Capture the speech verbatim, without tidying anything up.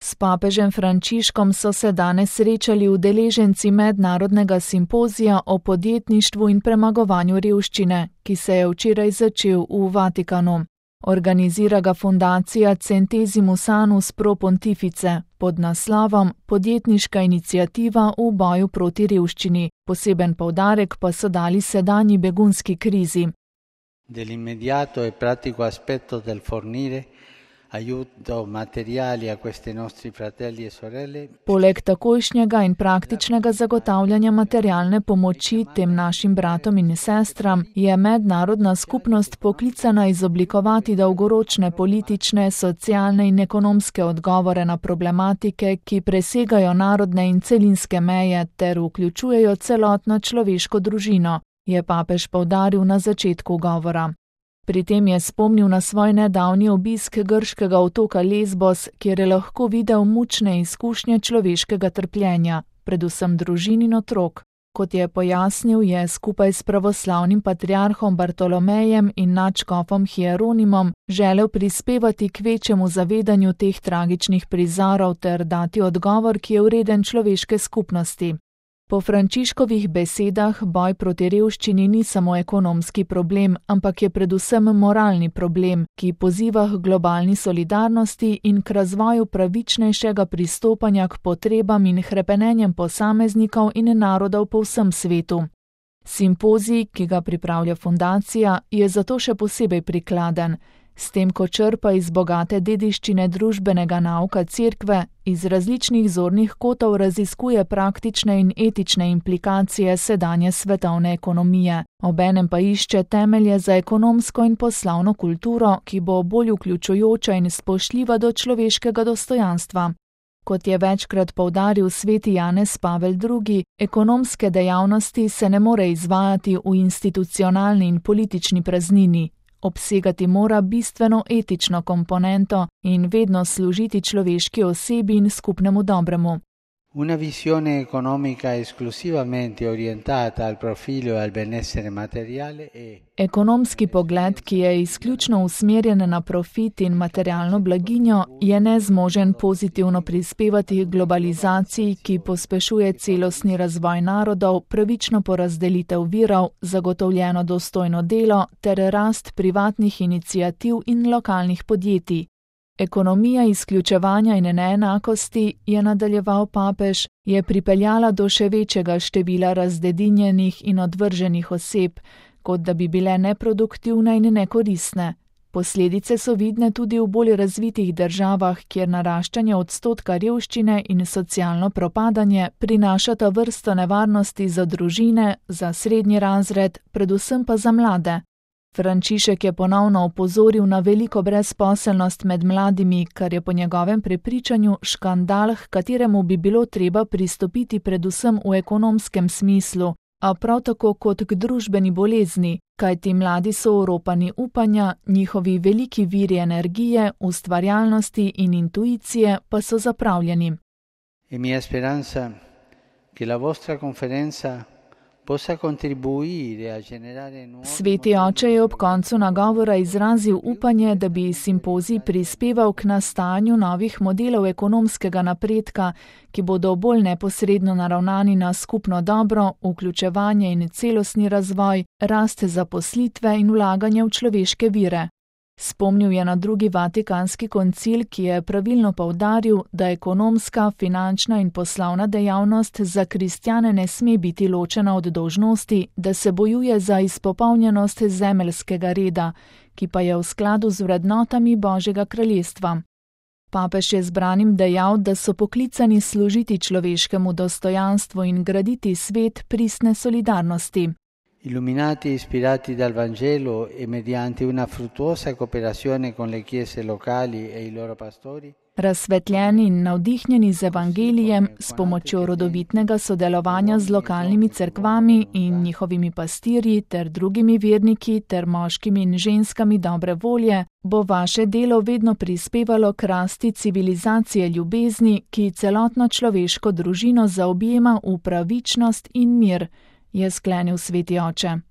S papežem Frančiškom so se danes srečali udeleženci mednarodnega simpozija o podjetništvu in premagovanju revščine, ki se je včeraj začel v Vatikanu. Organizira ga fundacija Centesimus Annus Pro Pontifice pod naslovom Podjetniška iniciativa v boju proti revščini. Poseben poudarek pa so dali sedanji begunski krizi. Dell'immediato e pratico aspetto del fornire aiuto materiali a questi nostri fratelli e sorelle. Poleg takojšnjega in praktičnega zagotavljanja materialne pomoči tem našim bratom in sestram je mednarodna skupnost poklicana izoblikovati dolgoročne politične, socialne in ekonomske odgovore na problematike, ki presegajo narodne in celinske meje ter vključujejo celotno človeško družino, je papež poudaril na začetku govora. Pri tem je spomnil na svoj nedavni obisk grškega otoka Lesbos, kjer je lahko videl mučne izkušnje človeškega trpljenja, predvsem družin in otrok. Kot je pojasnil, je skupaj s pravoslavnim patriarhom Bartolomejem in nadškofom Hieronimom želel prispevati k večjemu zavedanju teh tragičnih prizorov ter dati odgovor, ki je vreden človeške skupnosti. Po Frančiškovih besedah boj proti revščini ni samo ekonomski problem, ampak je predvsem moralni problem, ki poziva k globalni solidarnosti in k razvoju pravičnejšega pristopanja k potrebam in hrepenenjem posameznikov in narodov po vsem svetu. Simpozij, ki ga pripravlja fundacija, je zato še posebej prikladen. S tem, ko črpa iz bogate dediščine družbenega nauka cerkve, iz različnih zornih kotov raziskuje praktične in etične implikacije sedanje svetovne ekonomije, obenem pa išče temelje za ekonomsko in poslovno kulturo, ki bo bolj vključujoča in spoštljiva do človeškega dostojanstva. Kot je večkrat poudaril sveti Janez Pavel drugi, ekonomske dejavnosti se ne more izvajati v institucionalni in politični praznini. Obsegati mora bistveno etično komponento in vedno služiti človeški osebi in skupnemu dobremu. Una visione economica esclusivamente orientata al profilo e al benessere materiale e Ekonomski pogled, ki je izključno usmerjen na profit in materialno blaginjo, je nezmožen pozitivno prispevati k globalizaciji, ki pospešuje celostni razvoj narodov, pravično porazdelitev virov, zagotovljeno dostojno delo ter rast privatnih iniciativ in lokalnih podjetij. Ekonomija izključevanja in neenakosti, je nadaljeval papež, je pripeljala do še večjega števila razdedinjenih in odvrženih oseb, kot da bi bile neproduktivne in nekoristne. Posledice so vidne tudi v bolj razvitih državah, kjer naraščanje odstotka revščine in socialno propadanje prinašata vrsto nevarnosti za družine, za srednji razred, predvsem pa za mlade. Frančišek je ponovno opozoril na veliko brezposelnost med mladimi, kar je po njegovem prepričanju škandal, h kateremu bi bilo treba pristopiti predvsem v ekonomskem smislu, a prav tako kot k družbeni bolezni, kajti mladi so oropani upanja, njihovi veliki viri energije, ustvarjalnosti in intuicije pa so zapravljeni. E mia speranza che la vostra conferenza possa contribuire a generare nuove. Sveti oče je ob koncu nagovora izrazil upanje, da bi simpozij prispeval k nastajanju novih modelov ekonomskega napredka, ki bodo bolj neposredno naravnani na skupno dobro, vključevanje in celostni razvoj, rast zaposlitve in vlaganje v človeške vire. Spomnil je na drugi vatikanski koncil, ki je pravilno poudaril, da ekonomska, finančna in poslovna dejavnost za kristjane ne sme biti ločena od dolžnosti, da se bojuje za izpopolnjenost zemeljskega reda, ki pa je v skladu z vrednotami Božjega kraljestva. Papež je zbranim dejal, da so poklicani služiti človeškemu dostojanstvu in graditi svet pristne solidarnosti. Illuminati e ispirati dal Vangelo e mediante una fruttuosa cooperazione con le chiese locali e i loro pastori. Razsvetljeni in navdihnjeni z evangelijem, s pomočjo rodovitnega sodelovanja z lokalnimi cerkvami in njihovimi pastirji ter drugimi verniki ter moškimi in ženskami dobre volje, bo vaše delo vedno prispevalo k rasti civilizacije ljubezni, ki celotno človeško družino zaobjema v pravičnost in mir, je sklenil sveti oče.